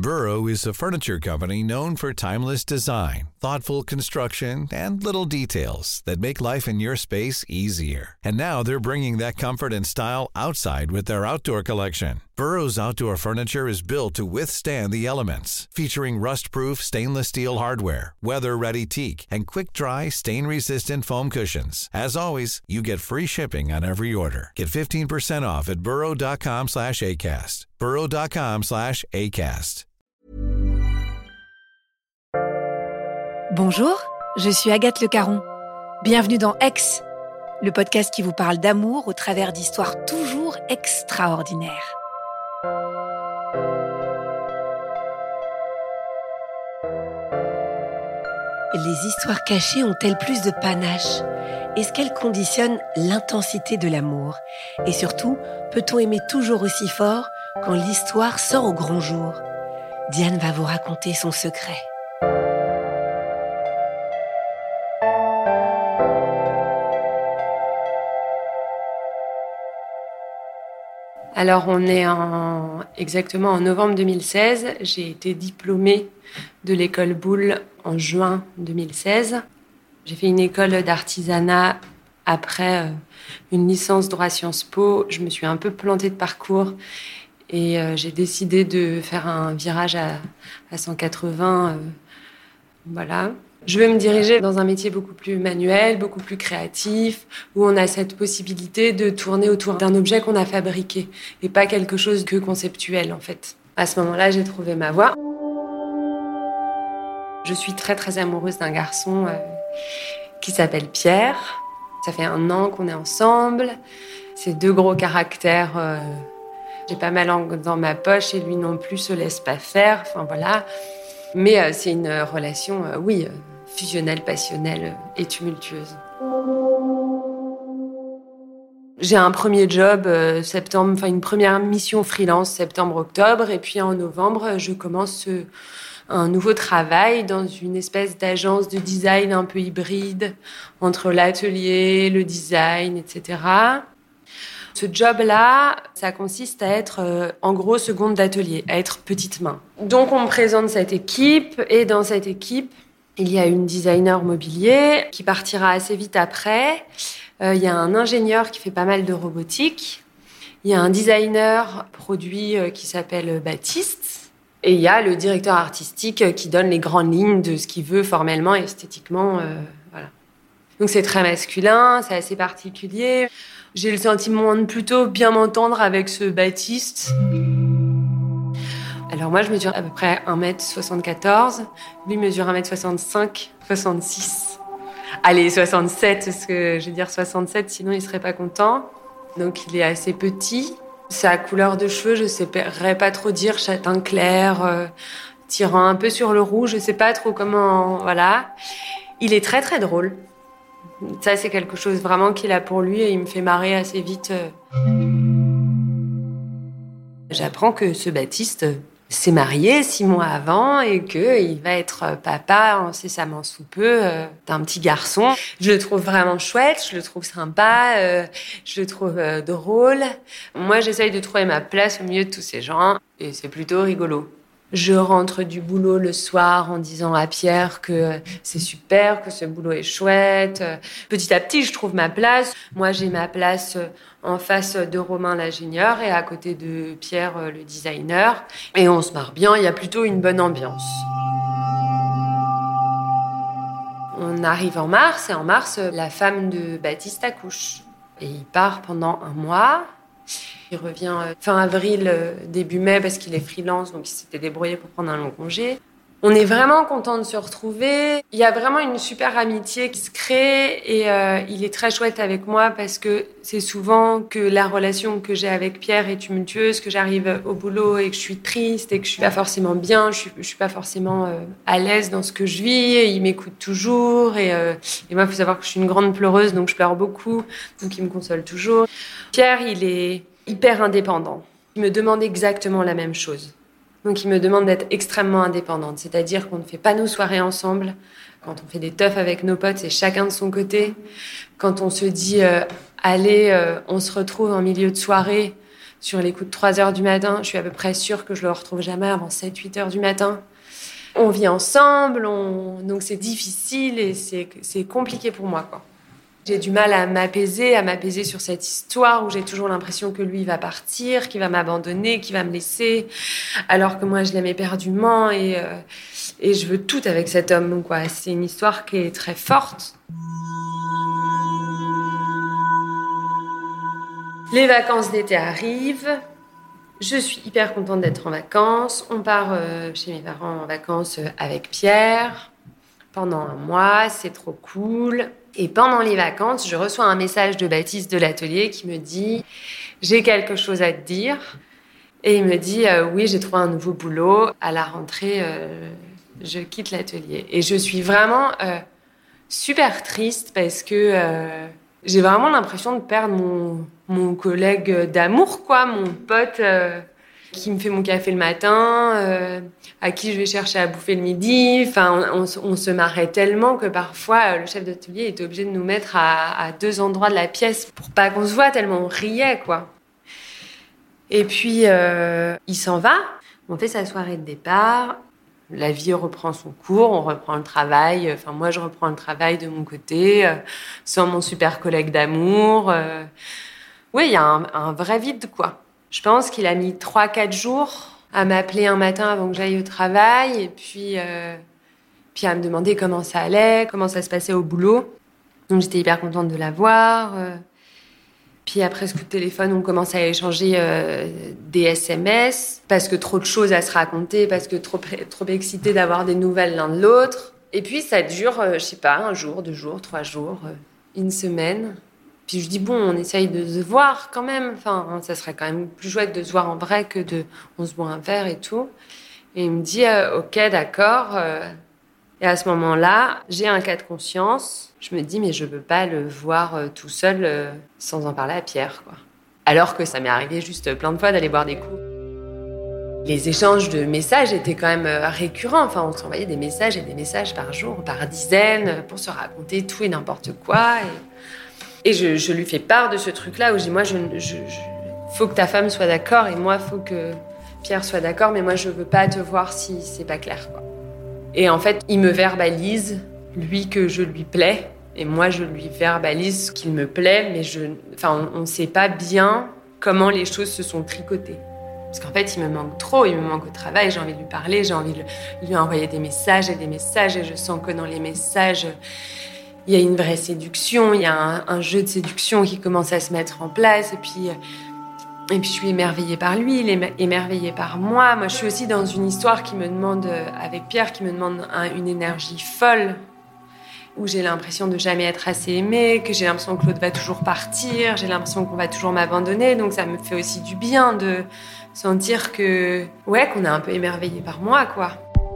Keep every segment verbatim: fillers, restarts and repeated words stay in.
Burrow is a furniture company known for timeless design, thoughtful construction, and little details that make life in your space easier. And now they're bringing that comfort and style outside with their outdoor collection. Burrow's outdoor furniture is built to withstand the elements, featuring rust-proof stainless steel hardware, weather-ready teak, and quick-dry, stain-resistant foam cushions. As always, you get free shipping on every order. Get fifteen percent off at burrow.com slash ACAST. burrow.com slash ACAST. Bonjour, je suis Agathe Le Caron. Bienvenue dans Ex, le podcast qui vous parle d'amour au travers d'histoires toujours extraordinaires. Les histoires cachées ont-elles plus de panache ? Est-ce qu'elles conditionnent l'intensité de l'amour ? Et surtout, peut-on aimer toujours aussi fort quand l'histoire sort au grand jour ? Diane va vous raconter son secret. Alors, on est en, exactement en novembre deux mille seize. J'ai été diplômée de l'école Boulle en juin deux mille seize. J'ai fait une école d'artisanat après euh, une licence droit Sciences Po. Je me suis un peu plantée de parcours et euh, j'ai décidé de faire un virage à, à cent quatre-vingts. Euh, voilà. Je veux me diriger dans un métier beaucoup plus manuel, beaucoup plus créatif, où on a cette possibilité de tourner autour d'un objet qu'on a fabriqué et pas quelque chose que conceptuel, en fait. À ce moment-là, j'ai trouvé ma voie. Je suis très, très amoureuse d'un garçon euh, qui s'appelle Pierre. Ça fait un an qu'on est ensemble. C'est deux gros caractères. Euh, j'ai pas ma langue dans ma poche et lui non plus se laisse pas faire. Enfin, voilà. Mais euh, c'est une relation, euh, oui, euh, fusionnelle, passionnelle et tumultueuse. J'ai un premier job euh, septembre, enfin une première mission freelance septembre-octobre, et puis en novembre, je commence euh, un nouveau travail dans une espèce d'agence de design un peu hybride entre l'atelier, le design, et cetera. Ce job-là, ça consiste à être, euh, en gros, seconde d'atelier, à être petite main. Donc, on me présente cette équipe, et dans cette équipe, il y a une designer mobilier qui partira assez vite après. Euh, il y a un ingénieur qui fait pas mal de robotique. Il y a un designer produit euh, qui s'appelle Baptiste. Et il y a le directeur artistique euh, qui donne les grandes lignes de ce qu'il veut formellement et esthétiquement. Euh, voilà. Donc, c'est très masculin, c'est assez particulier. J'ai le sentiment de plutôt bien m'entendre avec ce Baptiste. Alors moi, je mesure à peu près un mètre soixante-quatorze. Lui mesure un mètre soixante-cinq, soixante-six. Allez, soixante-sept, parce que je vais dire soixante-sept, sinon il serait pas content. Donc il est assez petit. Sa couleur de cheveux, je saurais pas trop dire, châtain clair, euh, tirant un peu sur le rouge, je sais pas trop comment... Voilà. Il est très très drôle. Ça, c'est quelque chose vraiment qu'il a pour lui et il me fait marrer assez vite. J'apprends que ce Baptiste s'est marié six mois avant et qu'il va être papa incessamment sous peu euh, d'un petit garçon. Je le trouve vraiment chouette, je le trouve sympa, euh, je le trouve euh, drôle. Moi, j'essaye de trouver ma place au milieu de tous ces gens et c'est plutôt rigolo. Je rentre du boulot le soir en disant à Pierre que c'est super, que ce boulot est chouette. Petit à petit, je trouve ma place. Moi, j'ai ma place en face de Romain l'ingénieur et à côté de Pierre le designer. Et on se marre bien, il y a plutôt une bonne ambiance. On arrive en mars et en mars, la femme de Baptiste accouche. Et il part pendant un mois. Il revient fin avril, début mai, parce qu'il est freelance, donc il s'était débrouillé pour prendre un long congé. On est vraiment contents de se retrouver. Il y a vraiment une super amitié qui se crée et euh, il est très chouette avec moi parce que c'est souvent que la relation que j'ai avec Pierre est tumultueuse, que j'arrive au boulot et que je suis triste et que je suis pas forcément bien, je suis, je suis pas forcément euh, à l'aise dans ce que je vis. Et il m'écoute toujours et, euh, et moi, il faut savoir que je suis une grande pleureuse, donc je pleure beaucoup, donc il me console toujours. Pierre, il est hyper indépendant. Il me demande exactement la même chose. Donc, il me demande d'être extrêmement indépendante. C'est-à-dire qu'on ne fait pas nos soirées ensemble. Quand on fait des teufs avec nos potes, c'est chacun de son côté. Quand on se dit, euh, allez, euh, on se retrouve en milieu de soirée, sur les coups de trois heures du matin. Je suis à peu près sûre que je le retrouve jamais avant sept huit heures du matin. On vit ensemble, on... donc c'est difficile et c'est, c'est compliqué pour moi, quoi. J'ai du mal à m'apaiser, à m'apaiser sur cette histoire où j'ai toujours l'impression que lui va partir, qu'il va m'abandonner, qu'il va me laisser, alors que moi je l'aime éperdument et, euh, et je veux tout avec cet homme. Donc, quoi, c'est une histoire qui est très forte. Les vacances d'été arrivent. Je suis hyper contente d'être en vacances. On part euh, chez mes parents en vacances avec Pierre pendant un mois. C'est trop cool. Et pendant les vacances, je reçois un message de Baptiste de l'atelier qui me dit « J'ai quelque chose à te dire ». Et il me dit euh, « Oui, j'ai trouvé un nouveau boulot. À la rentrée, euh, je quitte l'atelier ». Et je suis vraiment euh, super triste parce que... Euh, j'ai vraiment l'impression de perdre mon, mon collègue d'amour, quoi, mon pote euh, qui me fait mon café le matin, euh, à qui je vais chercher à bouffer le midi. Enfin, on, on, on se marrait tellement que parfois, le chef d'atelier était obligé de nous mettre à, à deux endroits de la pièce pour pas qu'on se voit, tellement on riait, quoi. Et puis, euh, il s'en va. On fait sa soirée de départ. La vie reprend son cours, on reprend le travail. Enfin, moi, je reprends le travail de mon côté, euh, sans mon super collègue d'amour. Euh... Oui, il y a un, un vrai vide, quoi. Je pense qu'il a mis trois quatre jours à m'appeler un matin avant que j'aille au travail, et puis, euh, puis à me demander comment ça allait, comment ça se passait au boulot. Donc, j'étais hyper contente de l'avoir. Euh... Puis après ce coup de téléphone, on commence à échanger euh, des S M S parce que trop de choses à se raconter, parce que trop, trop excité d'avoir des nouvelles l'un de l'autre. Et puis ça dure, euh, je sais pas, un jour, deux jours, trois jours, euh, une semaine. Puis je dis bon, on essaye de se voir quand même. Enfin, hein, ça serait quand même plus chouette de se voir en vrai que de on se boit un verre et tout. Et il me dit euh, ok, d'accord. Euh, Et à ce moment-là, j'ai un cas de conscience. Je me dis, mais je ne peux pas le voir euh, tout seul euh, sans en parler à Pierre, quoi. Alors que ça m'est arrivé juste plein de fois d'aller boire des coups. Les échanges de messages étaient quand même euh, récurrents. Enfin, on s'envoyait des messages et des messages par jour, par dizaines, pour se raconter tout et n'importe quoi. Et, et je, je lui fais part de ce truc-là où je dis, moi, je, je, je... faut que ta femme soit d'accord et moi, il faut que Pierre soit d'accord, mais moi, je ne veux pas te voir si c'est pas clair, quoi. Et en fait, il me verbalise, lui, que je lui plais. Et moi, je lui verbalise qu'il me plaît, mais je... enfin, on ne sait pas bien comment les choses se sont tricotées. Parce qu'en fait, il me manque trop, il me manque au travail, j'ai envie de lui parler, j'ai envie de lui envoyer des messages et des messages. Et je sens que dans les messages, il y a une vraie séduction, il y a un, un jeu de séduction qui commence à se mettre en place. Et puis... Et puis je suis émerveillée par lui, il est émerveillé par moi. Moi, je suis aussi dans une histoire qui me demande, avec Pierre, qui me demande un, une énergie folle, où j'ai l'impression de jamais être assez aimée, que j'ai l'impression que l'autre va toujours partir, j'ai l'impression qu'on va toujours m'abandonner. Donc ça me fait aussi du bien de sentir que, ouais, qu'on est un peu émerveillé par moi, quoi.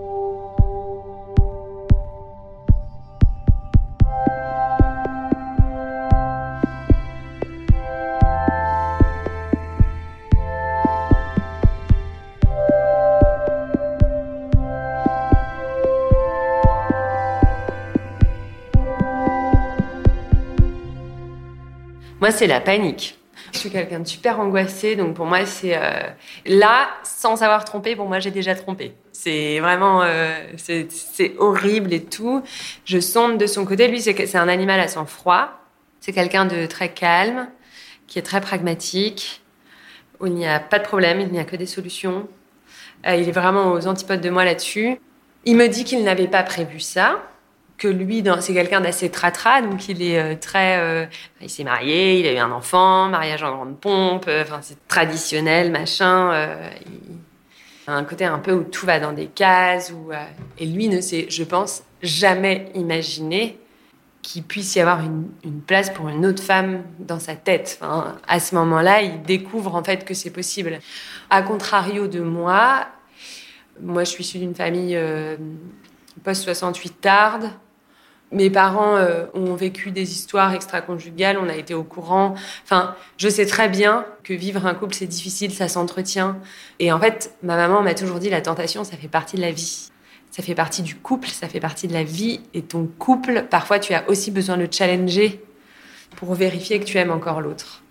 Moi, c'est la panique. Je suis quelqu'un de super angoissé, donc pour moi, c'est... Euh, là, sans savoir tromper, pour moi, j'ai déjà trompé. C'est vraiment... Euh, c'est, c'est horrible et tout. Je sonde de son côté. Lui, c'est, c'est un animal à sang froid. C'est quelqu'un de très calme, qui est très pragmatique, où il n'y a pas de problème, il n'y a que des solutions. Euh, il est vraiment aux antipodes de moi là-dessus. Il me dit qu'il n'avait pas prévu ça, que lui, c'est quelqu'un d'assez tratra, donc il est euh, très... Euh, il s'est marié, il a eu un enfant, mariage en grande pompe, euh, enfin c'est traditionnel, machin. Euh, il a un côté un peu où tout va dans des cases, où, euh, et lui ne s'est, je pense, jamais imaginé qu'il puisse y avoir une, une place pour une autre femme dans sa tête. Enfin, à ce moment-là, il découvre en fait que c'est possible. À contrario de moi, moi je suis issue d'une famille euh, post-soixante-huit tarde. Mes parents euh, ont vécu des histoires extra-conjugales, on a été au courant. Enfin, je sais très bien que vivre un couple, c'est difficile, ça s'entretient. Et en fait, ma maman m'a toujours dit, la tentation, ça fait partie de la vie. Ça fait partie du couple, ça fait partie de la vie. Et ton couple, parfois, tu as aussi besoin de le challenger pour vérifier que tu aimes encore l'autre.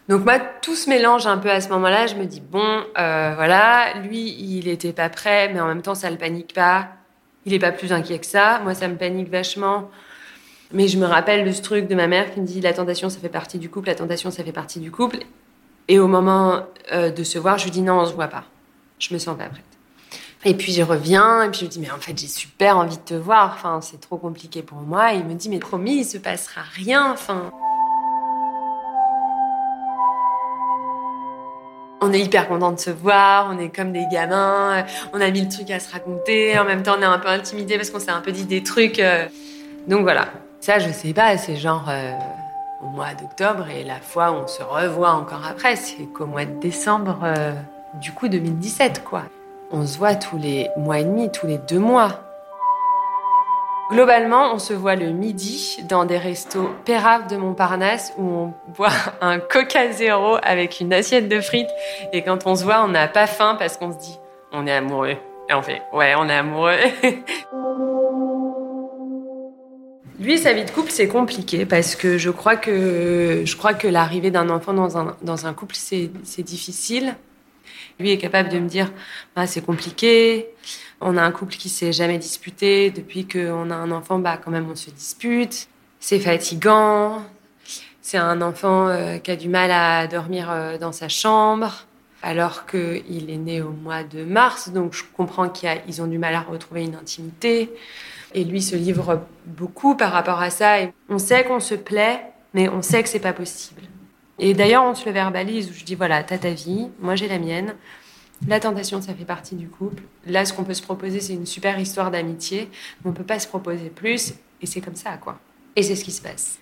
Donc moi, tout se mélange un peu à ce moment-là. Je me dis, bon, euh, voilà, lui, il était pas prêt, mais en même temps, ça le panique pas. Il est pas plus inquiet que ça. Moi, ça me panique vachement. Mais je me rappelle de ce truc de ma mère qui me dit, la tentation, ça fait partie du couple, la tentation, ça fait partie du couple. Et au moment euh, de se voir, je lui dis, non, on se voit pas. Je me sens pas prête. Et puis je reviens, et puis je lui dis, mais en fait, j'ai super envie de te voir. Enfin, c'est trop compliqué pour moi. Et il me dit, mais promis, il se passera rien. Enfin... On est hyper contents de se voir, on est comme des gamins, on a mille trucs à se raconter, en même temps on est un peu intimidés parce qu'on s'est un peu dit des trucs. Donc voilà, ça je sais pas, c'est genre euh, au mois d'octobre et la fois où on se revoit encore après, c'est qu'au mois de décembre euh, du coup deux mille dix-sept quoi. On se voit tous les mois et demi, tous les deux mois. Globalement, on se voit le midi dans des restos Péraves de Montparnasse où on boit un Coca Zéro avec une assiette de frites. Et quand on se voit, on n'a pas faim parce qu'on se dit « on est amoureux ». Et on fait « ouais, on est amoureux ». Lui, sa vie de couple, c'est compliqué parce que je crois que, je crois que l'arrivée d'un enfant dans un, dans un couple, c'est, c'est difficile. Lui est capable de me dire bah, « c'est compliqué ». On a un couple qui s'est jamais disputé. Depuis qu'on a un enfant, bah, quand même, on se dispute. C'est fatigant. C'est un enfant euh, qui a du mal à dormir euh, dans sa chambre, alors qu'il est né au mois de mars. Donc, je comprends qu'ils ont du mal à retrouver une intimité. Et lui se livre beaucoup par rapport à ça. Et on sait qu'on se plaît, mais on sait que c'est pas possible. Et d'ailleurs, on se le verbalise où je dis, voilà, t'as ta vie, moi j'ai la mienne. La tentation, ça fait partie du couple. Là, ce qu'on peut se proposer, c'est une super histoire d'amitié. Mais on peut pas se proposer plus. Et c'est comme ça, quoi. Et c'est ce qui se passe.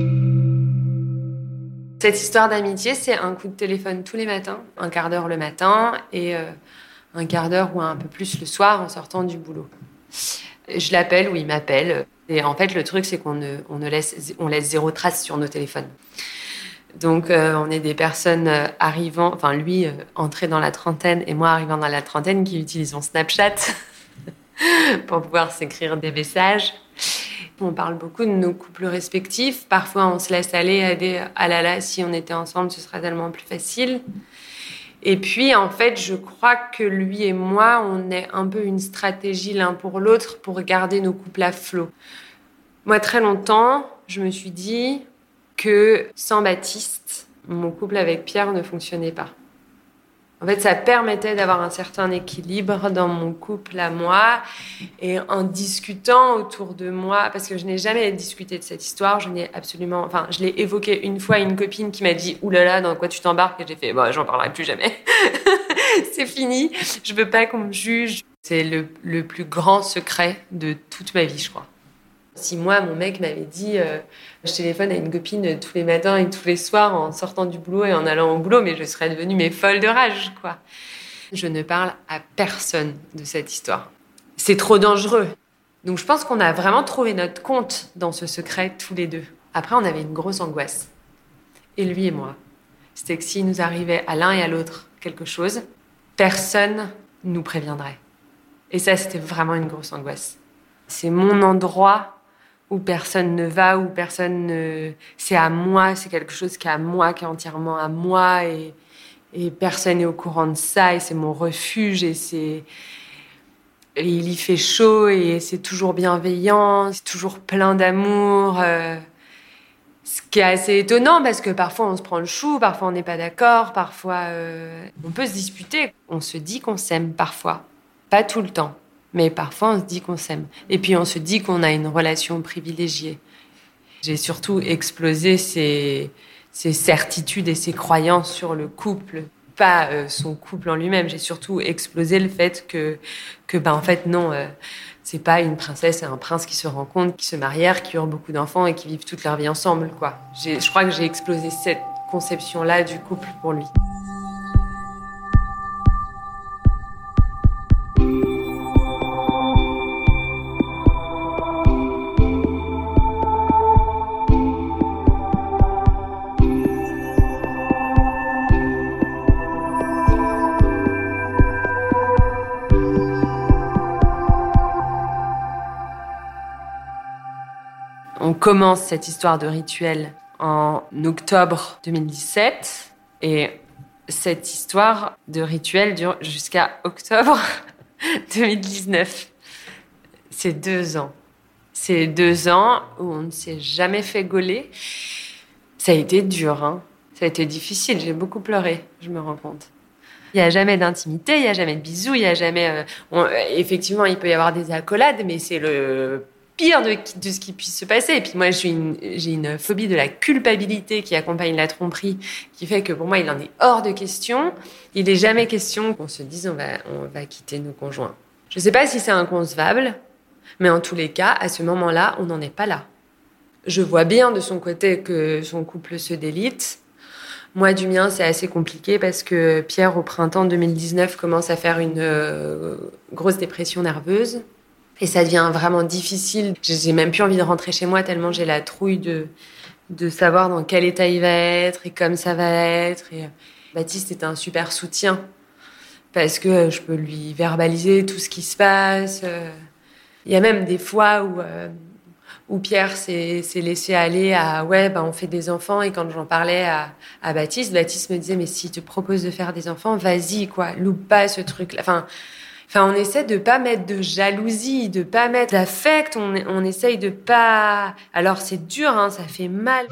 Cette histoire d'amitié, c'est un coup de téléphone tous les matins. Un quart d'heure le matin et euh, un quart d'heure ou un peu plus le soir en sortant du boulot. Je l'appelle ou il m'appelle. Et en fait, le truc, c'est qu'on ne, on ne laisse, on laisse zéro trace sur nos téléphones. Donc, euh, on est des personnes euh, arrivant, enfin lui, euh, entré dans la trentaine et moi arrivant dans la trentaine qui utilisons Snapchat pour pouvoir s'écrire des messages. On parle beaucoup de nos couples respectifs. Parfois, on se laisse aller à des « ah là là, si on était ensemble, ce serait tellement plus facile ». Et puis, en fait, je crois que lui et moi, on est un peu une stratégie l'un pour l'autre pour garder nos couples à flot. Moi, très longtemps, je me suis dit que sans Baptiste, mon couple avec Pierre ne fonctionnait pas. En fait, ça permettait d'avoir un certain équilibre dans mon couple à moi. Et en discutant autour de moi, parce que je n'ai jamais discuté de cette histoire, je n'ai absolument... Enfin, je l'ai évoqué une fois à une copine qui m'a dit « Ouh là là, dans quoi tu t'embarques ?» Et j'ai fait bah, « j'en parlerai plus jamais. C'est fini. Je veux pas qu'on me juge. » C'est le, le plus grand secret de toute ma vie, je crois. Si moi, mon mec m'avait dit euh, je téléphone à une copine tous les matins et tous les soirs en sortant du boulot et en allant au boulot, mais je serais devenue mais folle de rage, quoi. Je ne parle à personne de cette histoire. C'est trop dangereux. Donc je pense qu'on a vraiment trouvé notre compte dans ce secret tous les deux. Après, on avait une grosse angoisse. Et lui et moi. C'était que s'il nous arrivait à l'un et à l'autre quelque chose, personne nous préviendrait. Et ça, c'était vraiment une grosse angoisse. C'est mon endroit où personne ne va, où personne ne... C'est à moi, c'est quelque chose qui est à moi, qui est entièrement à moi, et, et personne n'est au courant de ça, et c'est mon refuge, et c'est... Et il y fait chaud, et c'est toujours bienveillant, c'est toujours plein d'amour. Euh... Ce qui est assez étonnant, parce que parfois on se prend le chou, parfois on n'est pas d'accord, parfois euh... on peut se disputer. On se dit qu'on s'aime parfois, pas tout le temps. Mais parfois, on se dit qu'on s'aime. Et puis, on se dit qu'on a une relation privilégiée. J'ai surtout explosé ces, ces certitudes et ces croyances sur le couple, pas euh, son couple en lui-même. J'ai surtout explosé le fait que, que ben, en fait, non, euh, c'est pas une princesse et un prince qui se rencontrent, qui se marièrent, qui eurent beaucoup d'enfants et qui vivent toute leur vie ensemble, quoi. J'ai, je crois que j'ai explosé cette conception-là du couple pour lui. On commence cette histoire de rituel en octobre deux mille dix-sept. Et cette histoire de rituel dure jusqu'à octobre deux mille dix-neuf. C'est deux ans. C'est deux ans où on ne s'est jamais fait gauler. Ça a été dur, hein. Ça a été difficile. J'ai beaucoup pleuré, je me rends compte. Il n'y a jamais d'intimité, il n'y a jamais de bisous, il n'y a jamais... Euh, on, effectivement, il peut y avoir des accolades, mais c'est le pire de, de ce qui puisse se passer. Et puis moi, j'ai une, j'ai une phobie de la culpabilité qui accompagne la tromperie, qui fait que pour moi, il en est hors de question. Il n'est jamais question qu'on se dise on va, on va quitter nos conjoints. Je ne sais pas si c'est inconcevable, mais en tous les cas, à ce moment-là, on n'en est pas là. Je vois bien de son côté que son couple se délite. Moi, du mien, c'est assez compliqué parce que Pierre, au printemps deux mille dix-neuf, commence à faire une euh, grosse dépression nerveuse. Et ça devient vraiment difficile. J'ai même plus envie de rentrer chez moi tellement j'ai la trouille de, de savoir dans quel état il va être et comme ça va être. Et Baptiste est un super soutien parce que je peux lui verbaliser tout ce qui se passe. Il y a même des fois où... Euh, où Pierre s'est, s'est laissé aller à « ouais, bah, on fait des enfants ». Et quand j'en parlais à, à Baptiste, Baptiste me disait « mais s'il te propose de faire des enfants, vas-y, quoi, loupe pas ce truc-là ». Enfin, enfin, on essaie de pas mettre de jalousie, de pas mettre d'affect, on, on essaye de pas... Alors, c'est dur, hein, ça fait mal.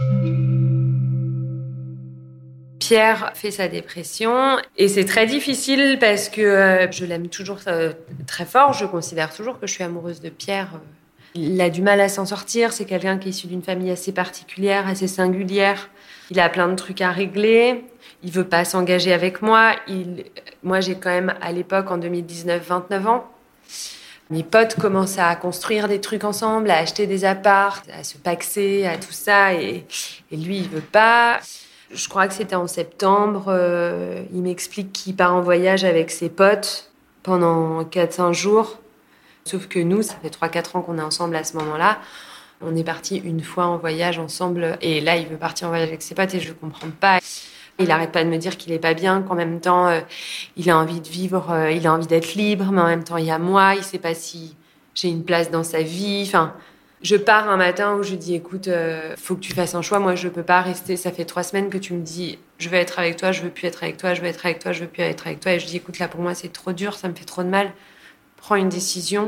Pierre fait sa dépression et c'est très difficile parce que euh, je l'aime toujours euh, très fort, je considère toujours que je suis amoureuse de Pierre. Euh, Il a du mal à s'en sortir. C'est quelqu'un qui est issu d'une famille assez particulière, assez singulière. Il a plein de trucs à régler. Il veut pas s'engager avec moi. Il... Moi, j'ai quand même, à l'époque, en deux mille dix-neuf, vingt-neuf ans. Mes potes commencent à construire des trucs ensemble, à acheter des apparts, à se paxer, à tout ça. Et, et lui, il veut pas. Je crois que c'était en septembre. Euh, il m'explique qu'il part en voyage avec ses potes pendant quatre cinq jours. Sauf que nous, ça fait trois quatre ans qu'on est ensemble à ce moment-là. On est partis une fois en voyage ensemble. Et là, il veut partir en voyage avec ses potes et je ne comprends pas. Il n'arrête pas de me dire qu'il n'est pas bien, qu'en même temps, euh, il a envie de vivre, euh, il a envie d'être libre, mais en même temps, il y a moi. Il ne sait pas si j'ai une place dans sa vie. Enfin, je pars un matin où je dis, écoute, euh, faut que tu fasses un choix. Moi, je ne peux pas rester. Ça fait trois semaines que tu me dis, je veux être avec toi, je ne veux plus être avec toi, je veux être avec toi, je ne veux plus être avec toi. Et je dis, écoute, là, pour moi, c'est trop dur, ça me fait trop de mal. Prends une décision.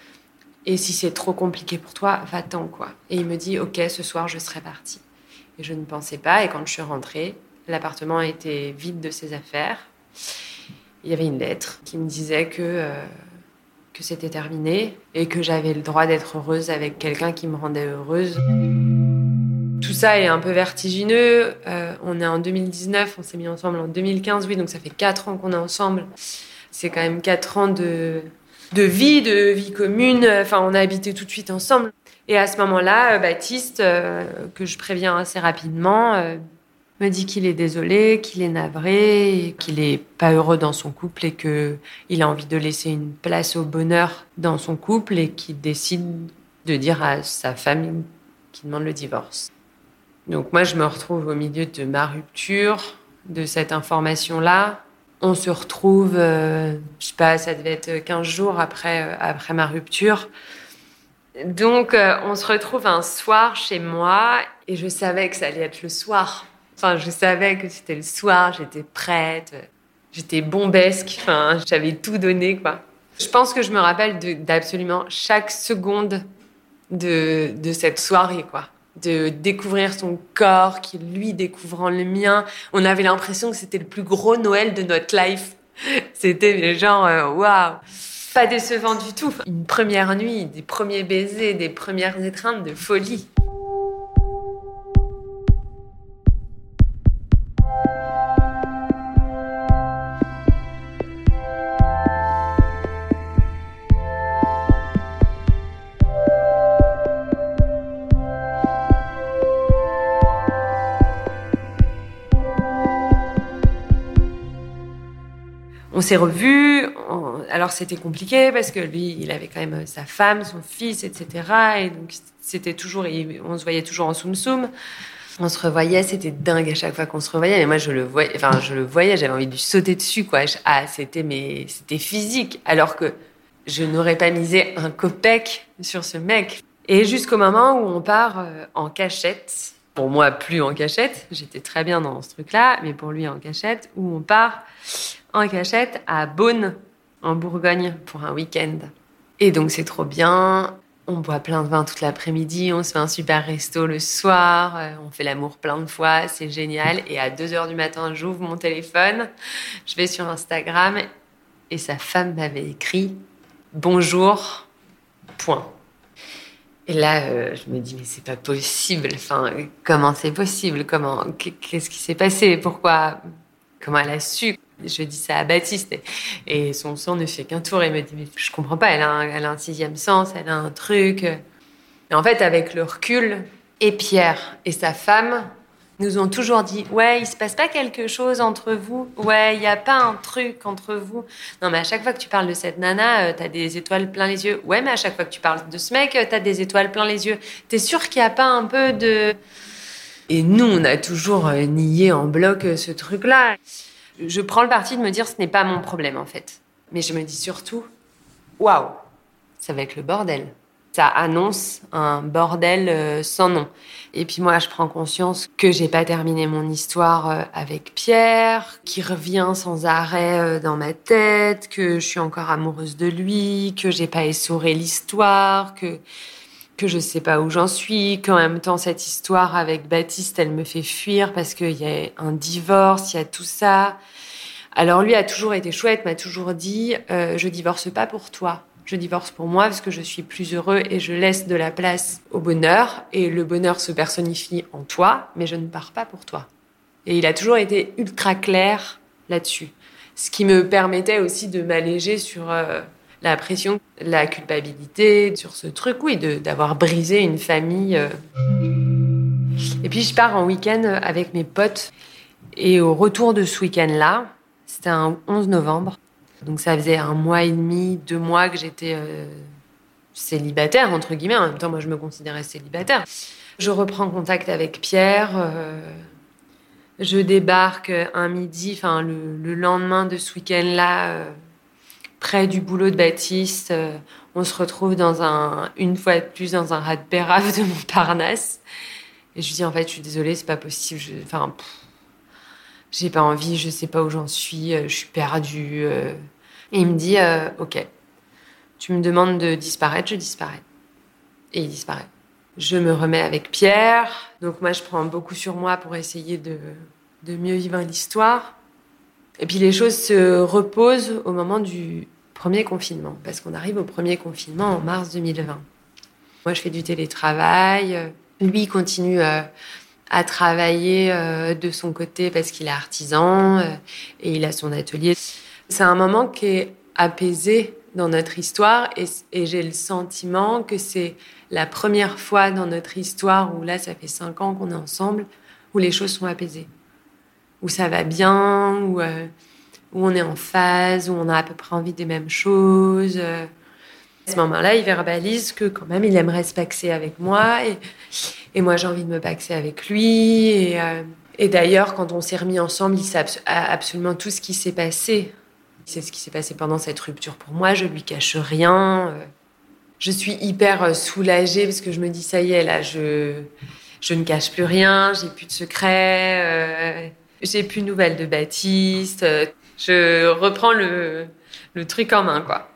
Et si c'est trop compliqué pour toi, va-t'en, quoi. Et il me dit, OK, ce soir, je serai partie. Et je ne pensais pas. Et quand je suis rentrée, l'appartement était vide de ses affaires. Il y avait une lettre qui me disait que, euh, que c'était terminé et que j'avais le droit d'être heureuse avec quelqu'un qui me rendait heureuse. Tout ça est un peu vertigineux. Euh, on est en deux mille dix-neuf, on s'est mis ensemble en deux mille quinze, oui, donc ça fait quatre ans qu'on est ensemble. C'est quand même quatre ans de... de vie, de vie commune. Enfin, on a habité tout de suite ensemble. Et à ce moment-là, Baptiste, euh, que je préviens assez rapidement, euh, me dit qu'il est désolé, qu'il est navré, et qu'il est pas heureux dans son couple et qu'il a envie de laisser une place au bonheur dans son couple et qu'il décide de dire à sa femme qu'il demande le divorce. Donc moi, je me retrouve au milieu de ma rupture, de cette information-là. On se retrouve, euh, je sais pas, ça devait être quinze jours après, euh, après ma rupture. Donc, euh, on se retrouve un soir chez moi et je savais que ça allait être le soir. Enfin, je savais que c'était le soir, j'étais prête, j'étais bombesque, enfin, j'avais tout donné, quoi. Je pense que je me rappelle de, d'absolument chaque seconde de, de cette soirée, quoi. De découvrir son corps, qui lui découvrant le mien. On avait l'impression que c'était le plus gros Noël de notre life. C'était genre, waouh, wow. Pas décevant du tout. Une première nuit, des premiers baisers, des premières étreintes de folie. On s'est revus, on... alors c'était compliqué parce que lui, il avait quand même sa femme, son fils, et cetera. Et donc c'était toujours, on se voyait toujours en soum-soum. On se revoyait, c'était dingue à chaque fois qu'on se revoyait. Mais moi, je le voyais, enfin, je le voyais, j'avais envie de lui sauter dessus, quoi. Ah, c'était, mais c'était physique, alors que je n'aurais pas misé un copec sur ce mec. Et jusqu'au moment où on part en cachette Pour moi, plus en cachette. J'étais très bien dans ce truc-là, mais pour lui, en cachette, où on part en cachette à Beaune, en Bourgogne, pour un week-end. Et donc, c'est trop bien. On boit plein de vin toute l'après-midi, on se fait un super resto le soir, on fait l'amour plein de fois, c'est génial. Et à deux heures du matin, j'ouvre mon téléphone, je vais sur Instagram et sa femme m'avait écrit « Bonjour, point ». Et là, euh, je me dis, mais c'est pas possible. Enfin, comment c'est possible? Comment, qu'est-ce qui s'est passé? Pourquoi? Comment elle a su? Je dis ça à Baptiste. Et, et son sang ne fait qu'un tour. Il me dit, mais je comprends pas. Elle a, un, elle a un sixième sens, elle a un truc. Et en fait, avec le recul, et Pierre et sa femme nous ont toujours dit, ouais, il se passe pas quelque chose entre vous? Ouais, il y a pas un truc entre vous? Non, mais à chaque fois que tu parles de cette nana, euh, t'as des étoiles plein les yeux. Ouais, mais à chaque fois que tu parles de ce mec, euh, t'as des étoiles plein les yeux. T'es sûr qu'il y a pas un peu de... Et nous, on a toujours euh, nié en bloc euh, ce truc-là. Je prends le parti de me dire, ce n'est pas mon problème, en fait. Mais je me dis surtout, waouh, ça va être le bordel. Ça annonce un bordel euh, sans nom. Et puis moi, je prends conscience que j'ai pas terminé mon histoire euh, avec Pierre, qui revient sans arrêt euh, dans ma tête, que je suis encore amoureuse de lui, que j'ai pas essoré l'histoire, que que je sais pas où j'en suis, qu'en même temps, cette histoire avec Baptiste, elle me fait fuir parce qu'il y a un divorce, il y a tout ça. Alors lui a toujours été chouette, m'a toujours dit euh, « Je divorce pas pour toi. Je divorce pour moi parce que je suis plus heureux et je laisse de la place au bonheur. Et le bonheur se personnifie en toi, mais je ne pars pas pour toi. » Et il a toujours été ultra clair là-dessus. Ce qui me permettait aussi de m'alléger sur euh, la pression, la culpabilité, sur ce truc, oui, de, d'avoir brisé une famille. Euh. Et puis je pars en week-end avec mes potes. Et au retour de ce week-end-là, c'était un onze novembre, donc ça faisait un mois et demi, deux mois que j'étais euh, célibataire, entre guillemets. En même temps, moi, je me considérais célibataire. Je reprends contact avec Pierre. Euh, je débarque un midi, enfin le, le lendemain de ce week-end-là, euh, près du boulot de Baptiste. Euh, on se retrouve dans un, une fois de plus dans un raz de pérave de Montparnasse. Et je lui dis, en fait, je suis désolée, c'est pas possible. Je, enfin, pff, j'ai pas envie, je sais pas où j'en suis, je suis perdue. Et il me dit, euh, ok, tu me demandes de disparaître, je disparais. Et il disparaît. Je me remets avec Pierre. Donc moi, je prends beaucoup sur moi pour essayer de, de mieux vivre l'histoire. Et puis les choses se reposent au moment du premier confinement. Parce qu'on arrive au premier confinement en mars deux mille vingt. Moi, je fais du télétravail. Lui, il continue... Euh, à travailler euh, de son côté parce qu'il est artisan euh, et il a son atelier. C'est un moment qui est apaisé dans notre histoire et, et j'ai le sentiment que c'est la première fois dans notre histoire où là, ça fait cinq ans qu'on est ensemble, où les choses sont apaisées, où ça va bien, où, euh, où on est en phase, où on a à peu près envie des mêmes choses. Euh. À ce moment-là, il verbalise que quand même, il aimerait se paxer avec moi et... Et moi, j'ai envie de me paxer avec lui. Et, euh, et d'ailleurs, quand on s'est remis ensemble, il sait abs- absolument tout ce qui s'est passé. C'est ce qui s'est passé pendant cette rupture pour moi. Je lui cache rien. Je suis hyper soulagée parce que je me dis, ça y est, là, je, je ne cache plus rien. J'ai plus de secrets. Euh, j'ai plus de nouvelles de Baptiste. Je reprends le, le truc en main, quoi.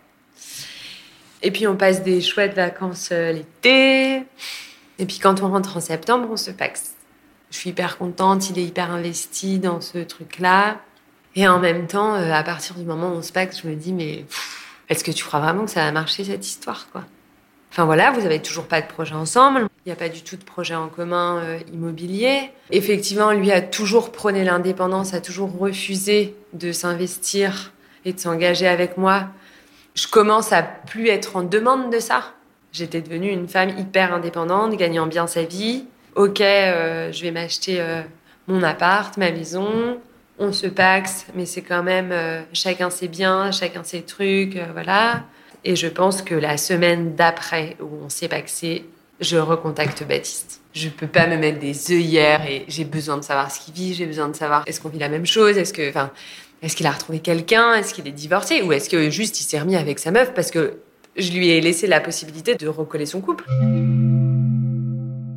Et puis, on passe des chouettes vacances euh, l'été. Et puis quand on rentre en septembre, on se paxe. Je suis hyper contente, il est hyper investi dans ce truc-là. Et en même temps, euh, à partir du moment où on se paxe, je me dis, mais pff, est-ce que tu crois vraiment que ça va marcher cette histoire, quoi? Enfin voilà, vous avez toujours pas de projet ensemble. Il n'y a pas du tout de projet en commun euh, immobilier. Effectivement, lui a toujours prôné l'indépendance, a toujours refusé de s'investir et de s'engager avec moi. Je commence à plus être en demande de ça. J'étais devenue une femme hyper indépendante, gagnant bien sa vie. Ok, euh, je vais m'acheter euh, mon appart, ma maison. On se paxe, mais c'est quand même euh, chacun ses biens, chacun ses trucs, euh, voilà. Et je pense que la semaine d'après, où on s'est paxé, je recontacte Baptiste. Je peux pas me mettre des œillères et j'ai besoin de savoir ce qu'il vit, j'ai besoin de savoir est-ce qu'on vit la même chose, est-ce que, enfin, est-ce qu'il a retrouvé quelqu'un, est-ce qu'il est divorcé, ou est-ce que juste il s'est remis avec sa meuf parce que je lui ai laissé la possibilité de recoller son couple.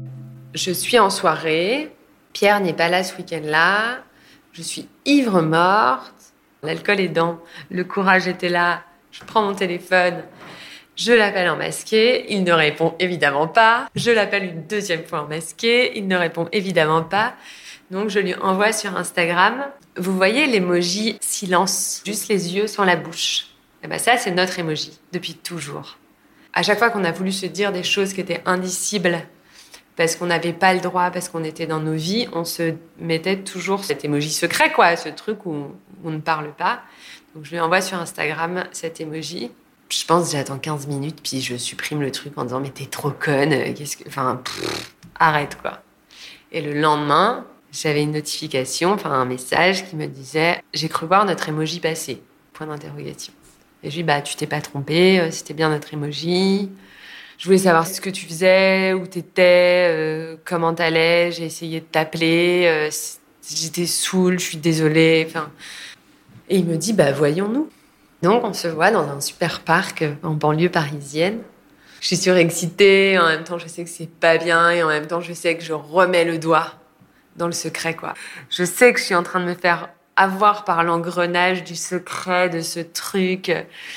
Je suis en soirée. Pierre n'est pas là ce week-end-là. Je suis ivre morte. L'alcool aidant, le courage était là. Je prends mon téléphone. Je l'appelle en masqué. Il ne répond évidemment pas. Je l'appelle une deuxième fois en masqué. Il ne répond évidemment pas. Donc, je lui envoie sur Instagram. Vous voyez l'emoji silence, juste les yeux sans la bouche. Et ben ça, c'est notre emoji, depuis toujours. À chaque fois qu'on a voulu se dire des choses qui étaient indicibles, parce qu'on n'avait pas le droit, parce qu'on était dans nos vies, on se mettait toujours cet emoji secret, quoi, ce truc où on ne parle pas. Donc, je lui envoie sur Instagram cet emoji. Je pense que j'attends quinze minutes, puis je supprime le truc en disant « Mais t'es trop conne, qu'est-ce que... » Enfin, pff, arrête, quoi. Et le lendemain, j'avais une notification, enfin un message qui me disait « J'ai cru voir notre emoji passer. » Point d'interrogation. Et je lui dis « Bah, tu t'es pas trompée, c'était bien notre emoji. Je voulais savoir ce que tu faisais, où t'étais, euh, comment t'allais. J'ai essayé de t'appeler. Euh, j'étais saoule, je suis désolée. » Enfin, et il me dit « Bah, voyons-nous. » Donc, on se voit dans un super parc en banlieue parisienne. Je suis surexcitée, en même temps, je sais que c'est pas bien, et en même temps, je sais que je remets le doigt dans le secret, quoi. Je sais que je suis en train de me faire avoir par l'engrenage du secret, de ce truc.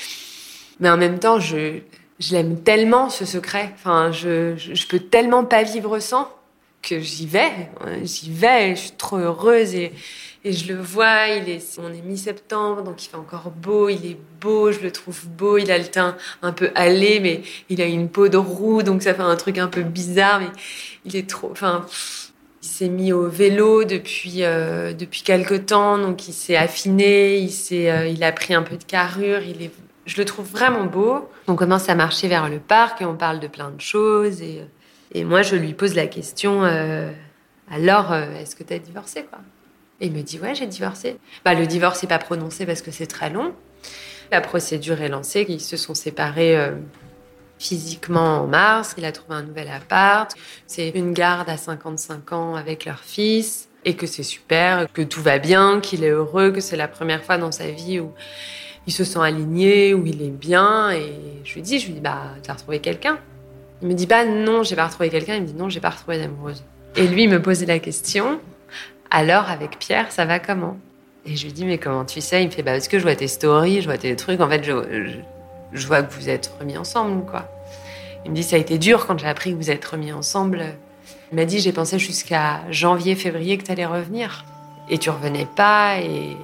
Mais en même temps, je, je l'aime tellement, ce secret. Enfin, je, je, je peux tellement pas vivre sans que j'y vais. J'y vais, je suis trop heureuse et, et je le vois. Il est, on est mi-septembre, donc il fait encore beau. Il est beau, je le trouve beau. Il a le teint un peu hâlé, mais il a une peau de roux, donc ça fait un truc un peu bizarre. Mais il est trop... Enfin... Il s'est mis au vélo depuis euh, depuis quelque temps, donc il s'est affiné, il s'est euh, il a pris un peu de carrure, il est je le trouve vraiment beau. On commence à marcher vers le parc et on parle de plein de choses et et moi je lui pose la question euh, alors euh, est-ce que tu as divorcé quoi? Et il me dit ouais, j'ai divorcé. Bah le divorce n'est pas prononcé parce que c'est très long. La procédure est lancée, ils se sont séparés euh, physiquement en mars, il a trouvé un nouvel appart. C'est une garde à cinquante-cinq ans avec leur fils et que c'est super, que tout va bien, qu'il est heureux, que c'est la première fois dans sa vie où il se sent aligné, où il est bien. Et je lui dis, je lui dis, bah, t'as retrouvé quelqu'un? Il me dit, bah non, j'ai pas retrouvé quelqu'un. Il me dit, non, j'ai pas retrouvé d'amoureuse. Et lui, il me posait la question, alors avec Pierre, ça va comment? Et je lui dis, mais comment tu sais? Il me fait, bah parce que je vois tes stories, je vois tes trucs, en fait, je... je Je vois que vous êtes remis ensemble, quoi. Il me dit, ça a été dur quand j'ai appris que vous êtes remis ensemble. Il m'a dit, j'ai pensé jusqu'à janvier, février que t'allais revenir. Et tu revenais pas. Et,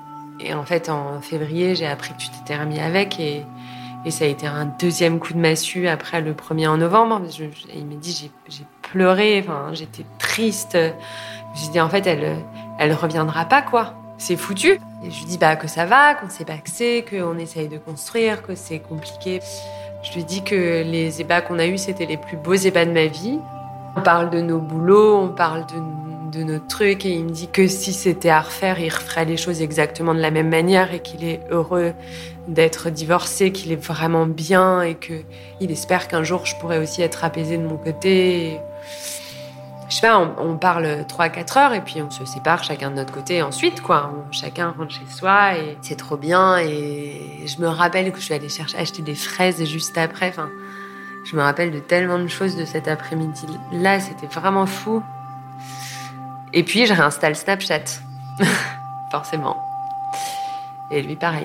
et en fait, en février, j'ai appris que tu t'étais remis avec. Et, et ça a été un deuxième coup de massue après le premier en novembre. Je, je, il m'a dit, j'ai, j'ai pleuré. Enfin, j'étais triste. J'ai dit, en fait, elle, elle reviendra pas, quoi. C'est foutu. Et je lui dis bah, que ça va, qu'on s'est paxé, qu'on essaye de construire, que c'est compliqué. Je lui dis que les ébats qu'on a eus, c'était les plus beaux ébats de ma vie. On parle de nos boulots, on parle de, de nos trucs, et il me dit que si c'était à refaire, il referait les choses exactement de la même manière et qu'il est heureux d'être divorcé, qu'il est vraiment bien et qu'il espère qu'un jour, je pourrais aussi être apaisée de mon côté. Et... Je sais pas, on, on parle trois à quatre heures et puis on se sépare chacun de notre côté ensuite, quoi. On, chacun rentre chez soi et c'est trop bien. Et je me rappelle que je suis allée chercher, acheter des fraises juste après. Enfin, je me rappelle de tellement de choses de cet après-midi-là. C'était vraiment fou. Et puis, je réinstalle Snapchat. Forcément. Et lui, pareil.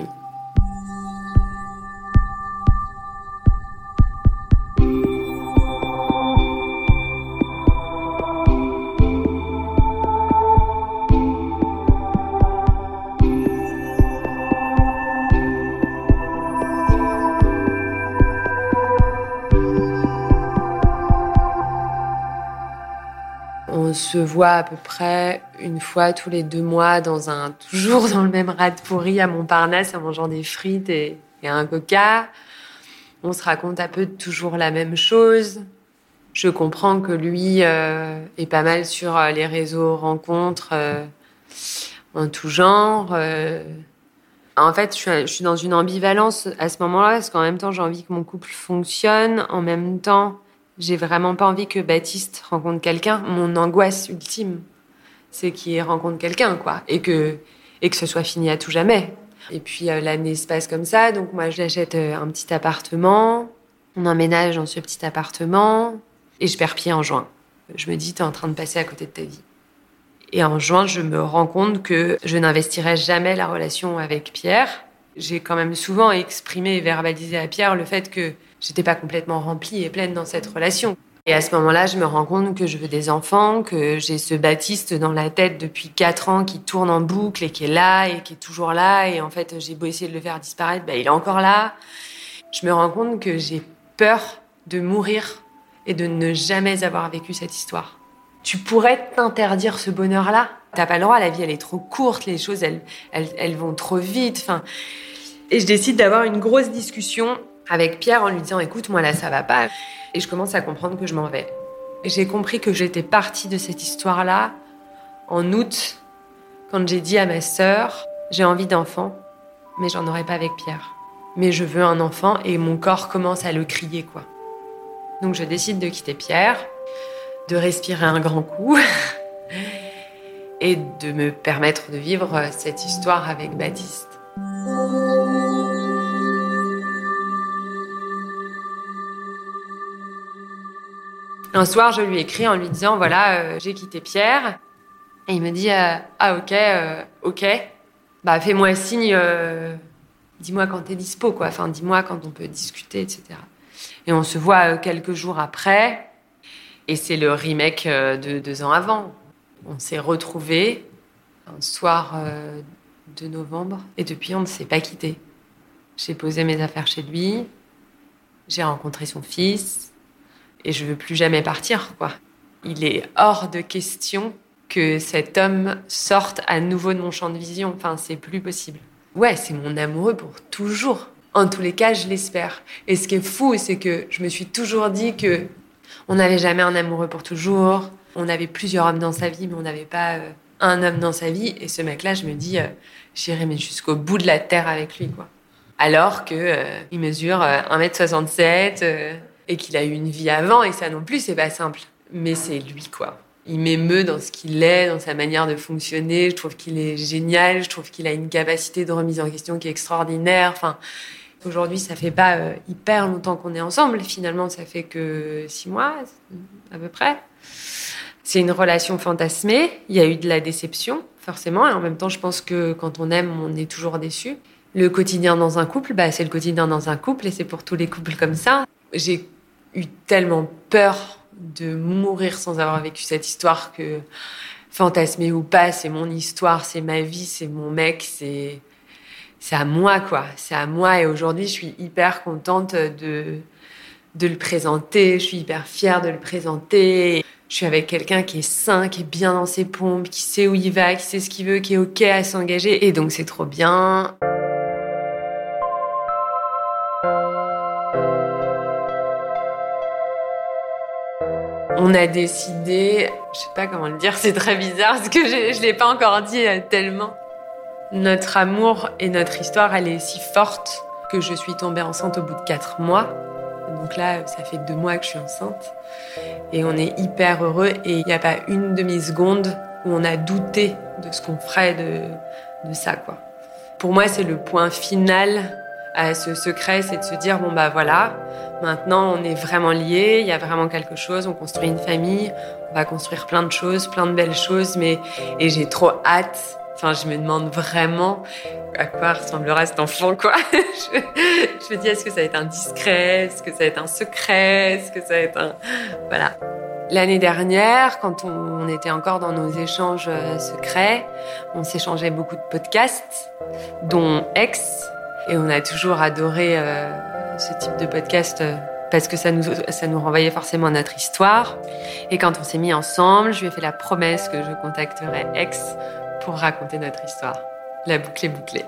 On se voit à peu près une fois tous les deux mois, dans un, toujours dans le même rat pourri à Montparnasse, en mangeant des frites et, et un coca. On se raconte un peu toujours la même chose. Je comprends que lui euh, est pas mal sur les réseaux rencontres euh, en tout genre. Euh. En fait, je suis, je suis dans une ambivalence à ce moment-là, parce qu'en même temps, j'ai envie que mon couple fonctionne. En même temps, j'ai vraiment pas envie que Baptiste rencontre quelqu'un. Mon angoisse ultime, c'est qu'il rencontre quelqu'un, quoi. Et que, et que ce soit fini à tout jamais. Et puis, euh, l'année se passe comme ça. Donc, moi, je l'achète euh, un petit appartement. On emménage dans ce petit appartement. Et je perds pied en juin. Je me dis, t'es en train de passer à côté de ta vie. Et en juin, je me rends compte que je n'investirai jamais la relation avec Pierre. J'ai quand même souvent exprimé et verbalisé à Pierre le fait que j'étais pas complètement remplie et pleine dans cette relation. Et à ce moment-là, je me rends compte que je veux des enfants, que j'ai ce Baptiste dans la tête depuis quatre ans qui tourne en boucle et qui est là et qui est toujours là. Et en fait, j'ai beau essayer de le faire disparaître, bah, il est encore là. Je me rends compte que j'ai peur de mourir et de ne jamais avoir vécu cette histoire. Tu pourrais t'interdire ce bonheur-là. T'as pas le droit, la vie, elle est trop courte, les choses, elles, elles, elles vont trop vite. Enfin, et je décide d'avoir une grosse discussion avec Pierre en lui disant « Écoute, moi là, ça va pas ». Et je commence à comprendre que je m'en vais. Et j'ai compris que j'étais partie de cette histoire-là en août, quand j'ai dit à ma sœur « J'ai envie d'enfant, mais j'en aurai pas avec Pierre. Mais je veux un enfant » et mon corps commence à le crier, quoi. Donc je décide de quitter Pierre, de respirer un grand coup et de me permettre de vivre cette histoire avec Baptiste. Un soir, je lui écris en lui disant « Voilà, euh, j'ai quitté Pierre. » Et il me dit euh, « Ah ok, euh, ok. Bah fais-moi signe, euh, dis-moi quand t'es dispo, quoi. Enfin, dis-moi quand on peut discuter, et cetera » Et on se voit euh, quelques jours après. Et c'est le remake euh, de deux ans avant. On s'est retrouvés un soir euh, de novembre. Et depuis, on ne s'est pas quittés. J'ai posé mes affaires chez lui. J'ai rencontré son fils. Et je veux plus jamais partir, quoi. Il est hors de question que cet homme sorte à nouveau de mon champ de vision. Enfin, c'est plus possible. Ouais, c'est mon amoureux pour toujours. En tous les cas, je l'espère. Et ce qui est fou, c'est que je me suis toujours dit que on n'avait jamais un amoureux pour toujours. On avait plusieurs hommes dans sa vie, mais on n'avait pas euh, un homme dans sa vie. Et ce mec-là, je me dis, euh, j'irai mais jusqu'au bout de la terre avec lui, quoi. Alors que euh, il mesure euh, un mètre soixante-sept euh, et qu'il a eu une vie avant, et ça non plus, c'est pas simple. Mais c'est lui, quoi. Il m'émeut dans ce qu'il est, dans sa manière de fonctionner. Je trouve qu'il est génial. Je trouve qu'il a une capacité de remise en question qui est extraordinaire. Enfin, aujourd'hui, ça fait pas euh, hyper longtemps qu'on est ensemble. Finalement, ça fait que six mois, à peu près. C'est une relation fantasmée. Il y a eu de la déception, forcément. Et en même temps, je pense que quand on aime, on est toujours déçu. Le quotidien dans un couple, bah, c'est le quotidien dans un couple. Et c'est pour tous les couples comme ça. J'ai eu tellement peur de mourir sans avoir vécu cette histoire que, fantasmé ou pas, c'est mon histoire, c'est ma vie, c'est mon mec, c'est, c'est à moi, quoi. C'est à moi. Et aujourd'hui, je suis hyper contente de, de le présenter. Je suis hyper fière de le présenter. Je suis avec quelqu'un qui est sain, qui est bien dans ses pompes, qui sait où il va, qui sait ce qu'il veut, qui est OK à s'engager. Et donc, c'est trop bien. On a décidé, je sais pas comment le dire, c'est très bizarre parce que je, je l'ai pas encore dit tellement. Notre amour et notre histoire, elle est si forte que je suis tombée enceinte au bout de quatre mois. Donc là, ça fait deux mois que je suis enceinte. Et on est hyper heureux et il n'y a pas une demi-seconde où on a douté de ce qu'on ferait de, de ça, quoi. Pour moi, c'est le point final à ce secret, c'est de se dire, bon bah voilà, maintenant on est vraiment liés, il y a vraiment quelque chose, on construit une famille, on va construire plein de choses, plein de belles choses, mais et j'ai trop hâte. Enfin, je me demande vraiment à quoi ressemblera cet enfant, quoi. je, je me dis, est-ce que ça va être un discret, est-ce que ça va être un secret, est-ce que ça va être un... Voilà. L'année dernière, quand on était encore dans nos échanges secrets, on s'échangeait beaucoup de podcasts, dont Ex. Et on a toujours adoré euh, ce type de podcast euh, parce que ça nous, ça nous renvoyait forcément à notre histoire. Et quand on s'est mis ensemble, je lui ai fait la promesse que je contacterais Ex pour raconter notre histoire. La boucle est bouclée.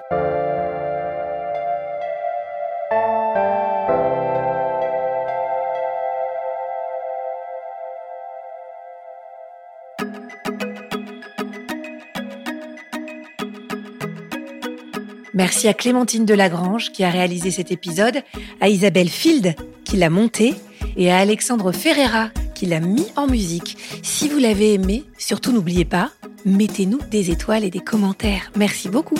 Merci à Clémentine Delagrange qui a réalisé cet épisode, à Isabelle Field qui l'a monté et à Alexandre Ferreira qui l'a mis en musique. Si vous l'avez aimé, surtout n'oubliez pas, mettez-nous des étoiles et des commentaires. Merci beaucoup.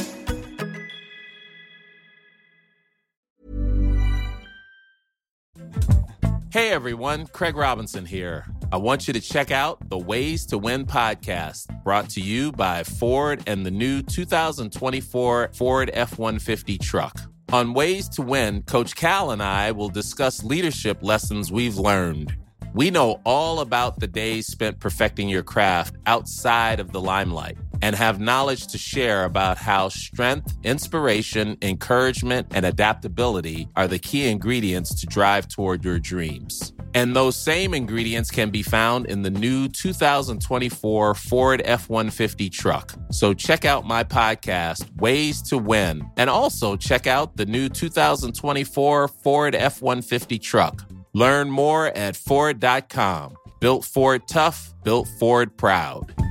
Hey everyone, Craig Robinson here. I want you to check out the Ways to Win podcast, brought to you by Ford and the new two thousand twenty-four Ford F one fifty truck. On Ways to Win, Coach Cal and I will discuss leadership lessons we've learned. We know all about the days spent perfecting your craft outside of the limelight and have knowledge to share about how strength, inspiration, encouragement, and adaptability are the key ingredients to drive toward your dreams. And those same ingredients can be found in the new two thousand twenty-four Ford F one fifty truck. So check out my podcast, Ways to Win, and also check out the new two thousand twenty-four Ford F one fifty truck. Learn more at Ford dot com. Built Ford tough, built Ford proud.